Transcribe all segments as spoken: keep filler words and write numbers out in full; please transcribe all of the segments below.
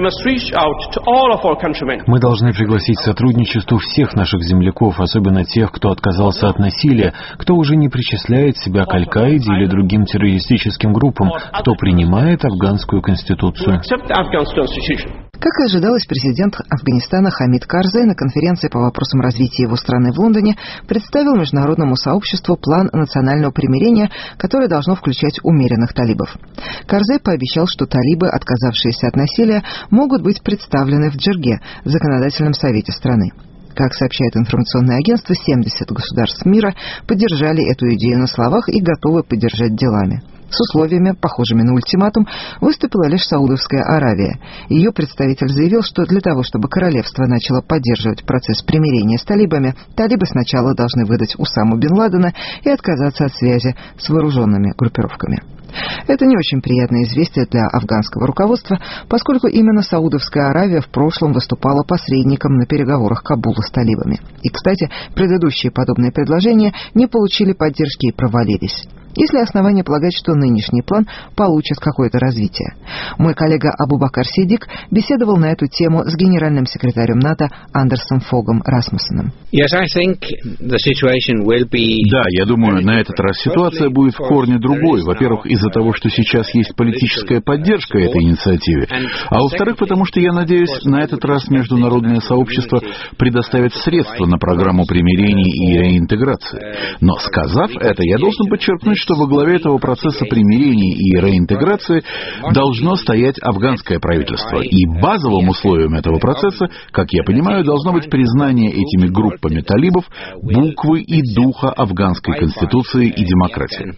Мы должны пригласить к сотрудничеству всех наших земляков, особенно тех, кто отказался от насилия, кто уже не причисляет себя к Аль-Каиде или другим террористическим группам, кто принимает афганскую конституцию. Как и ожидалось, президент Афганистана Хамид Карзай на конференции по вопросам развития его страны в Лондоне представил международному сообществу план национального примирения, которое должно включать умеренных талибов. Карзай пообещал, что талибы, отказавшиеся от насилия, могут быть представлены в Джерге, законодательном совете страны. Как сообщает информационное агентство, семьдесят государств мира поддержали эту идею на словах и готовы поддержать делами. С условиями, похожими на ультиматум, выступила лишь Саудовская Аравия. Ее представитель заявил, что для того, чтобы королевство начало поддерживать процесс примирения с талибами, талибы сначала должны выдать Усаму бен Ладена и отказаться от связи с вооруженными группировками. Это не очень приятное известие для афганского руководства, поскольку именно Саудовская Аравия в прошлом выступала посредником на переговорах Кабула с талибами. И, кстати, предыдущие подобные предложения не получили поддержки и провалились. Есть ли основания полагать, что нынешний план получит какое-то развитие? Мой коллега Абубакар Сидик беседовал на эту тему с генеральным секретарем НАТО Андерсом Фогом Расмуссеном. Yes, I think the situation will be... Да, я думаю, на этот раз ситуация будет в корне другой. Во-первых, из-за того, что сейчас есть политическая поддержка этой инициативе, а во-вторых, потому что, я надеюсь, на этот раз международное сообщество предоставит средства на программу примирения и реинтеграции. Но, сказав это, я должен подчеркнуть, что во главе этого процесса примирения и реинтеграции должно стоять афганское правительство. И базовым условием этого процесса, как я понимаю, должно быть признание этими группами талибов буквы и духа афганской конституции и демократии.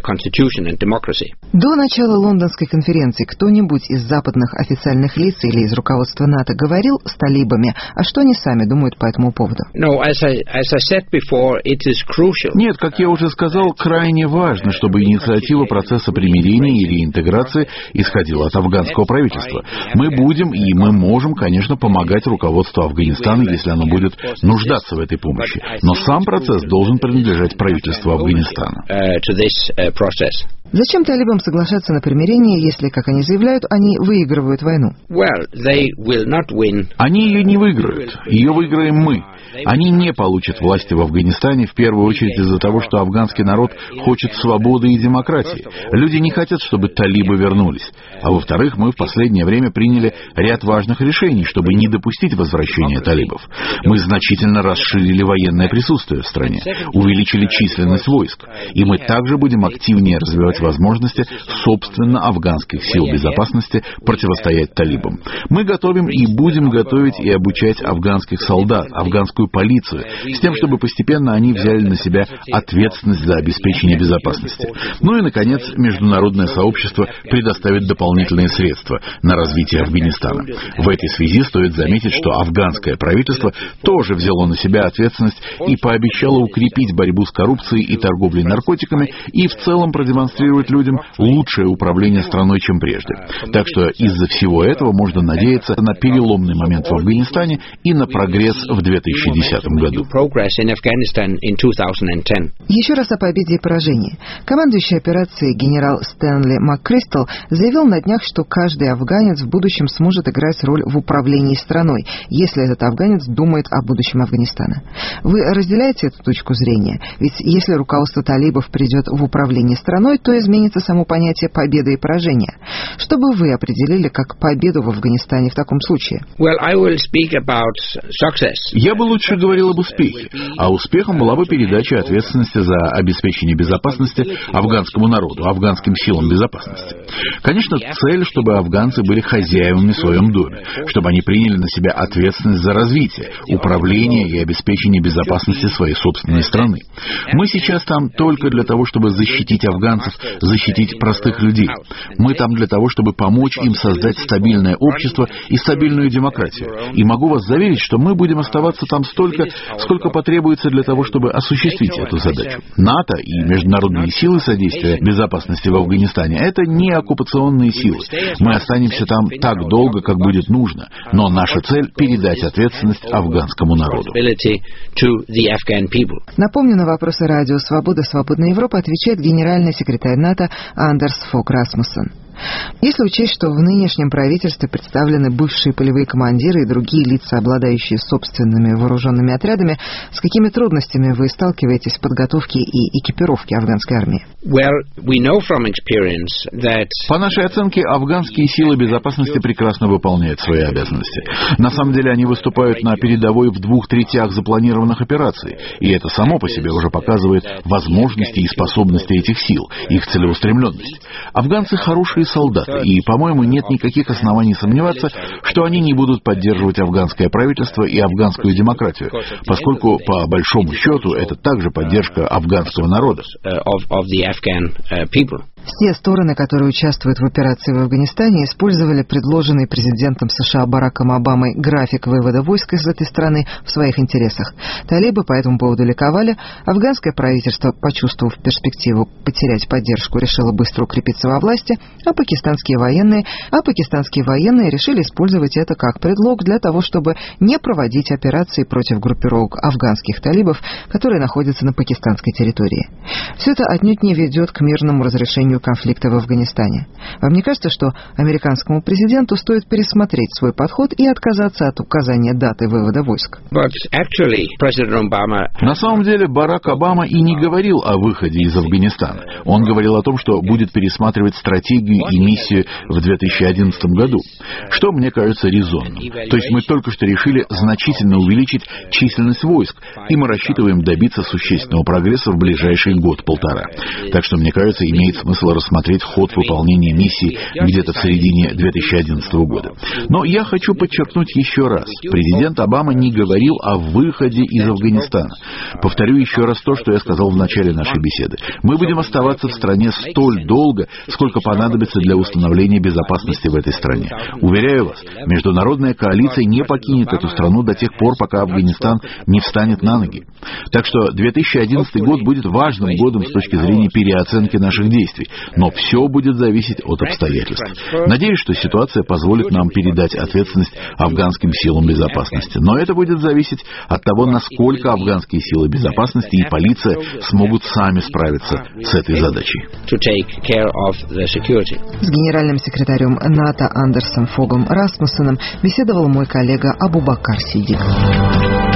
До начала лондонской конференции кто-нибудь из западных официальных лиц или из руководства НАТО говорил с талибами, а что они сами думают по этому поводу? Нет, как я уже сказал, крайне важно, чтобы инициатива процесса примирения и реинтеграции исходила от афганского правительства. Мы будем и мы можем, конечно, помогать руководству Афганистана, если оно будет нуждаться в этой помощи. Но сам процесс должен принадлежать правительству Афганистана. Зачем талибам соглашаться на примирение, если, как они заявляют, они выигрывают войну? Они ее не выиграют. Ее выиграем мы. Они не получат власти в Афганистане в первую очередь из-за того, что афганский народ хочет свободы и демократии. Люди не хотят, чтобы талибы вернулись. А во-вторых, мы в последнее время приняли ряд важных решений, чтобы не допустить возвращения талибов. Мы значительно расширили военное присутствие в стране, увеличили численность войск, и мы также будем активнее развивать возможности собственно афганских сил безопасности противостоять талибам. Мы готовим и будем готовить и обучать афганских солдат, афганскую полицию, с тем, чтобы постепенно они взяли на себя ответственность за обеспечение безопасности. Ну и, наконец, международное сообщество предоставит дополнительные средства на развитие Афганистана. В этой связи стоит заметить, что афганское правительство тоже взяло на себя ответственность и пообещало укрепить борьбу с коррупцией и торговлей наркотиками и в целом продемонстрировать людям лучшее управление страной, чем прежде. Так что из-за всего этого можно надеяться на переломный момент в Афганистане и на прогресс в две тысячи десятом году. Еще раз о победе и поражении. Командующий операцией генерал Стэнли МакКристал заявил на днях, что каждый афганец в будущем сможет играть роль в управлении страной, если этот афганец думает о будущем Афганистана. Вы разделяете эту точку зрения? Ведь если руководство талибов придет в управление страной, то изменится само понятие победы и поражения. Что бы вы определили как победу в Афганистане в таком случае? Я бы лучше говорил об успехе, а успехом была бы передача ответственности за обеспечение безопасности афганскому народу, афганским силам безопасности. Конечно, цель, чтобы афганцы были хозяевами в своем доме, чтобы они приняли на себя ответственность за развитие, управление и обеспечение безопасности своей собственной страны. Мы сейчас там только для того, чтобы защитить афганцев, защитить простых людей. Мы там для того, чтобы помочь им создать стабильное общество и стабильную демократию. И могу вас заверить, что мы будем оставаться там столько, сколько потребуется для того, чтобы осуществить эту задачу. НАТО и международные силы содействия безопасности в Афганистане — это не оккупационные силы. Мы останемся там так долго, как будет нужно, но наша цель — передать ответственность афганскому народу. Напомню, на вопросы радио «Свобода. Свободная Европа» отвечает генеральный секретарь НАТО Андерс Фог Расмуссен. Если учесть, что в нынешнем правительстве представлены бывшие полевые командиры и другие лица, обладающие собственными вооруженными отрядами, с какими трудностями вы сталкиваетесь в подготовке и экипировке афганской армии? По нашей оценке, афганские силы безопасности прекрасно выполняют свои обязанности. На самом деле они выступают на передовой в двух третях запланированных операций, и это само по себе уже показывает возможности и способности этих сил, их целеустремленность. Афганцы хорошие солдаты, и, по-моему, нет никаких оснований сомневаться, что они не будут поддерживать афганское правительство и афганскую демократию, поскольку, по большому счету, это также поддержка афганского народа. Все стороны, которые участвуют в операции в Афганистане, использовали предложенный президентом США Бараком Обамой график вывода войск из этой страны в своих интересах. Талибы по этому поводу ликовали. Афганское правительство, почувствовав перспективу потерять поддержку, решило быстро укрепиться во власти, а пакистанские военные, а пакистанские военные решили использовать это как предлог для того, чтобы не проводить операции против группировок афганских талибов, которые находятся на пакистанской территории. Все это отнюдь не ведет к мирному разрешению конфликта в Афганистане. Вам не кажется, что американскому президенту стоит пересмотреть свой подход и отказаться от указания даты вывода войск? На самом деле Барак Обама и не говорил о выходе из Афганистана. Он говорил о том, что будет пересматривать стратегию и миссию в две тысячи одиннадцатом году, что мне кажется резонным. То есть мы только что решили значительно увеличить численность войск, и мы рассчитываем добиться существенного прогресса в ближайший год-полтора. Так что, мне кажется, имеет смысл рассмотреть ход выполнения миссии где-то в середине две тысячи одиннадцатого года. Но я хочу подчеркнуть еще раз. Президент Обама не говорил о выходе из Афганистана. Повторю еще раз то, что я сказал в начале нашей беседы. Мы будем оставаться в стране столь долго, сколько понадобится для установления безопасности в этой стране. Уверяю вас, международная коалиция не покинет эту страну до тех пор, пока Афганистан не встанет на ноги. Так что две тысячи одиннадцатый год будет важным годом с точки зрения переоценки наших действий. Но все будет зависеть от обстоятельств. Надеюсь, что ситуация позволит нам передать ответственность афганским силам безопасности. Но это будет зависеть от того, насколько афганские силы безопасности и полиция смогут сами справиться с этой задачей. С генеральным секретарем НАТО Андерсом Фогом Расмуссеном беседовал мой коллега Абубакар Сидик.